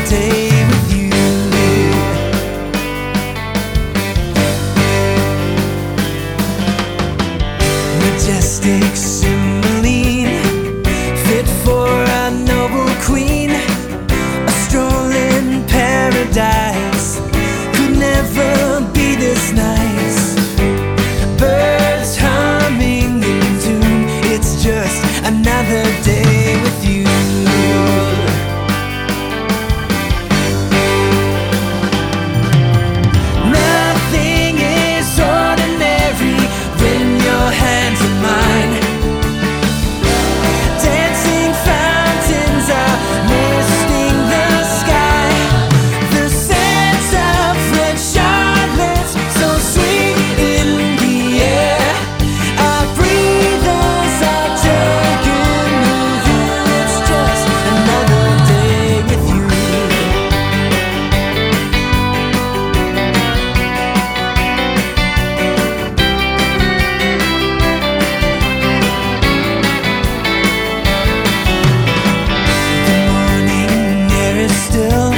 day with you. Majestic Cymbeline, fit for a noble queen, a strolling paradise, could never be this nice. Birds humming in tune, it's just another day with you. Nothing is ordinary when your hands are mine. Dancing fountains are misting the sky. The scent of red Charlotte, so sweet in the air. Our breathers are taken with you. It's just another day with you. The morning air is still,